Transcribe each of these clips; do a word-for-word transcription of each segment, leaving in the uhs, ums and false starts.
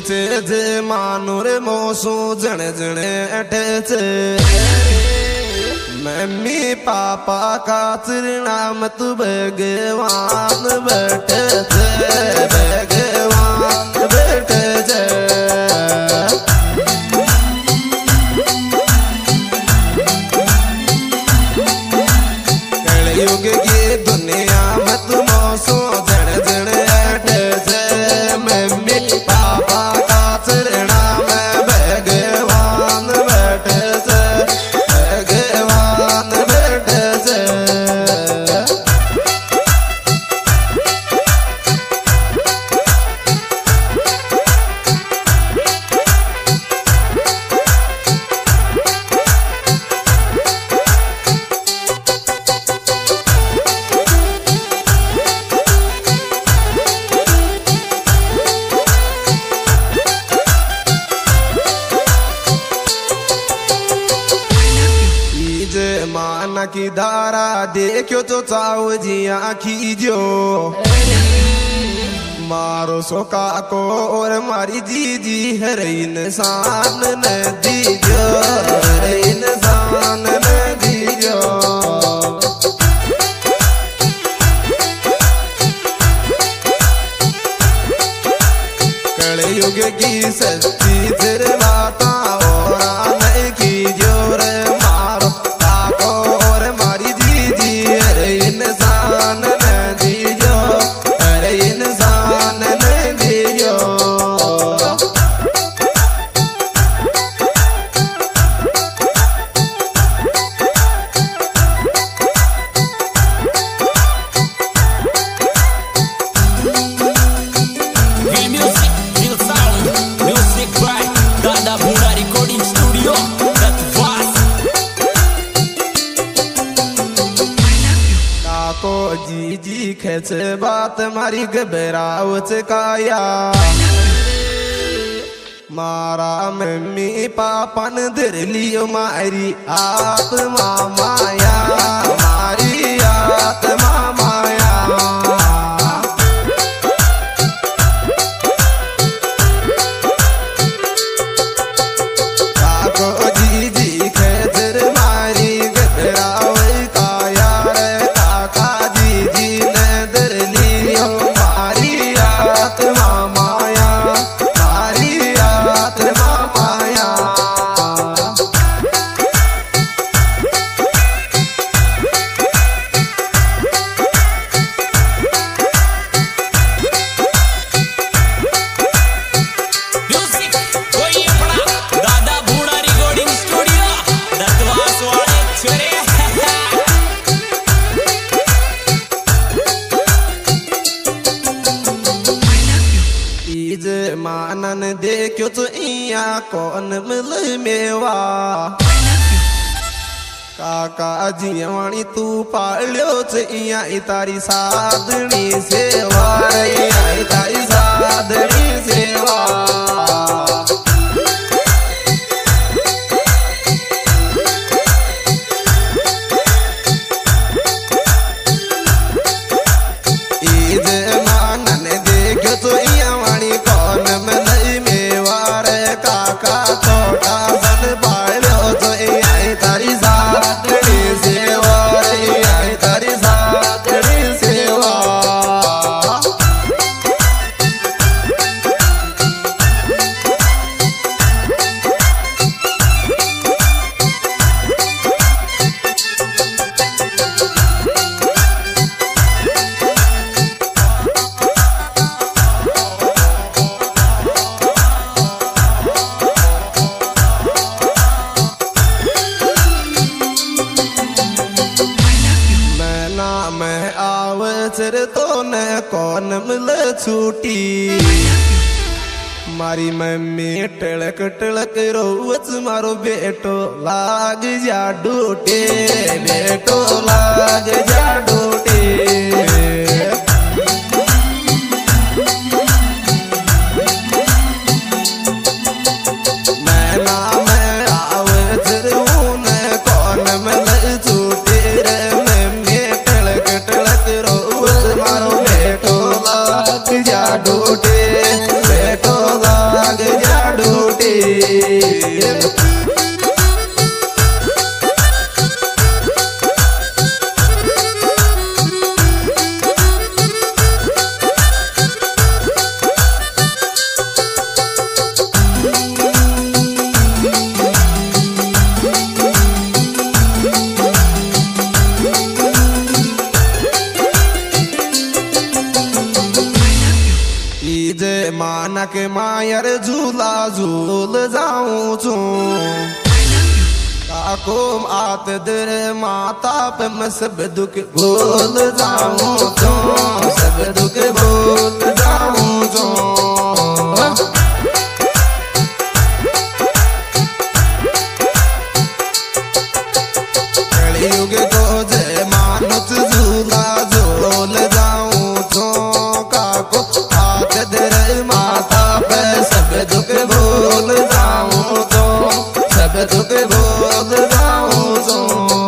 छे जे मानुर मोसू जण जण अठे छे मम्मी पापा का नाम तू भगवान बैठे छे भगवान बैठे छे कलयुग की दुनिया में तू मोसू जण जण अठे छे मम्मी पापा का नाम भगवान बैठे छे भगवान बैठे छे माना की धारा देखो तो चाव जी आखी जो मारो सोका को और मारी जीजी हर इंसान न दीजो हर इंसान न दीजो कलयुग की सच्ची बाता और नहीं की जोर मारो और मारी दीदी अरे इंसान न दीजो अरे इंसान न दीजो जी जी खेच बात मारी घबरावच काया मारा मम्मी पापन धर लियो मारी आत्मा माया मारी आत्मा माया काको जी जी खेच मारी घबराव काया आत्मा माया मारी आत्मा माया दादा भूड़ा रिकॉर्डिंग स्टूडियो दत्तवास वाले छोरे मानन देखो तो इया कौन मिल मेवा काका जीवाणी तू पाल्यो च इया तारी साधनी सेवा इया तारी साधनी सेवा मानन देखो तो इया वाणी कौन मिल मेवार काका छोटा सन पालो तो इया तारी साधनी सेवा इया तारी साधनी सेवा मैं आवचर तो न कौन मिल छूटी मारी मम्मी टलक टलक रोवच मारो बेटो लाग जा डूटे बेटो लाग जा डूटे मैं ना मैं आवचर न कौन मिल छूटी रे मम्मी टलक टलक रोवच मारो बेटो लाग जा डूटे बेटो लाग यार झूला झूल जाऊं छू काको आत दर माता पे मैं सब दुख भूल जाऊं छू सब दुख भूल जाऊं छू युग को जय मानुष झूला झूल जाऊं छो काको हाथ दर माता पे सब दुख भूल जाऊं छो सब दुख भूल जाऊं छो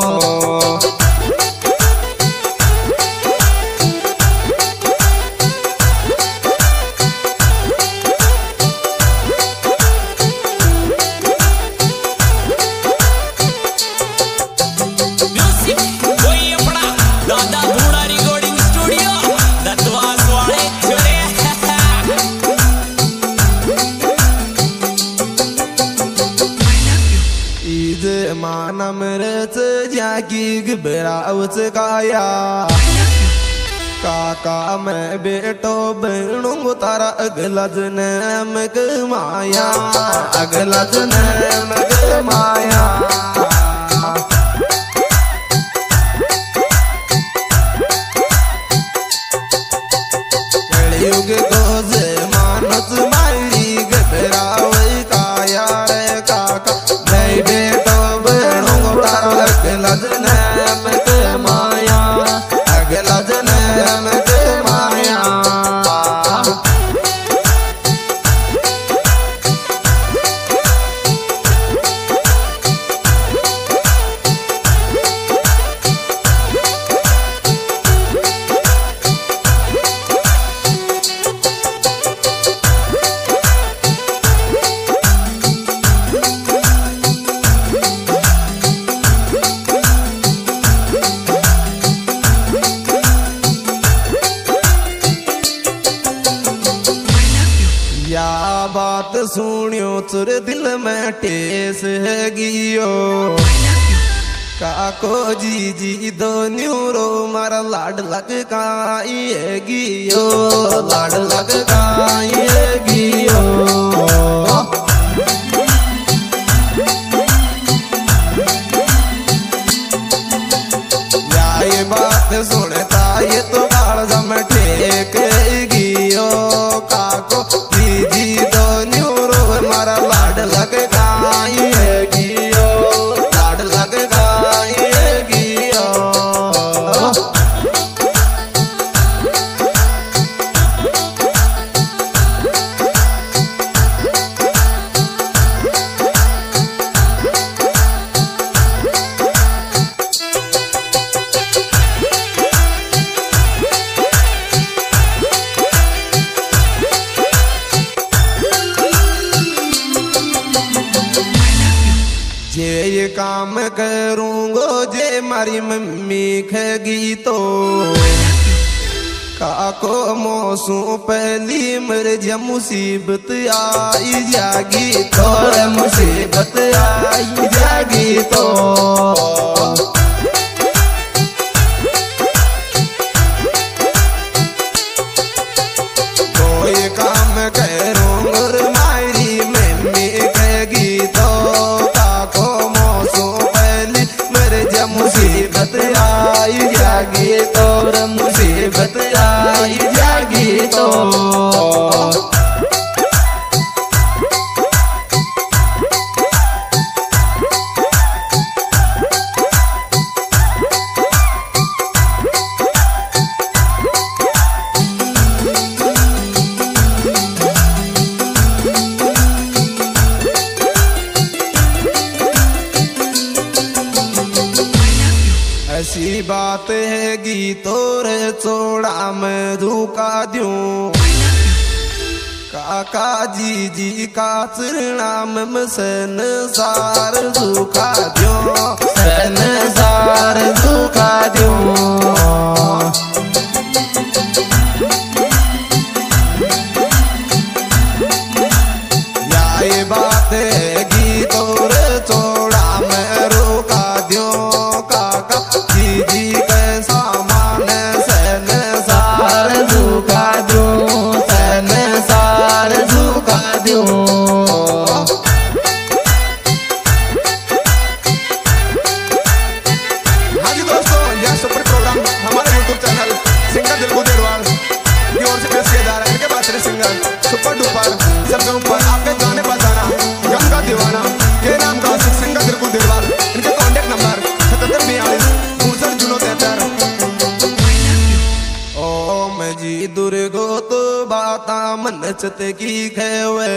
माना मरच जागी घबरावच काया काका मैं बेटो बहनों तारा अगला जन्म माया अगला जन्म माया युग को जे मानस मायरी घबराव काया रे काका मैं बेटो अगला जन्म के माया अगला जन्म के माया बात सुनियो तुर दिल में टेस है गियो काको जी जी दो न्यूरो मारा लाड लग काई है गियो लाड लग काई है गियो या ये बात सुनता ये तो गाल जम टेक गियो काको जी दो न्यूरो मारा लाड लग गाई है गियो लाड लग गाई है गियो जे ये काम करूंगो जे मारी मम्मी खेगी तो काको मौसू पहली मर जा मुसीबत आई जागी तो मुसीबत आई जागी तो कोई काम करूंगा मारी मम्मी खेगी तो मुसीबत आई जागी तो मुसीबत आई जागी तो ऐसी बात है गीतों रे चोड़ा मैं धोखा दूं काका जी जी का नाम में सन सार धोखा दूं सन सार धोखा दूं ये बात है गीतों रे चोड़ा मैं रोका दूं काका जी जी कैसा माने सन सार धोखा दूं सन सार धोखा दूं बचत की खेवे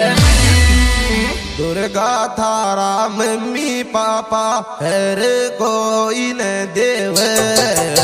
दुर्गा थारा मम्मी पापा हर कोई न देवे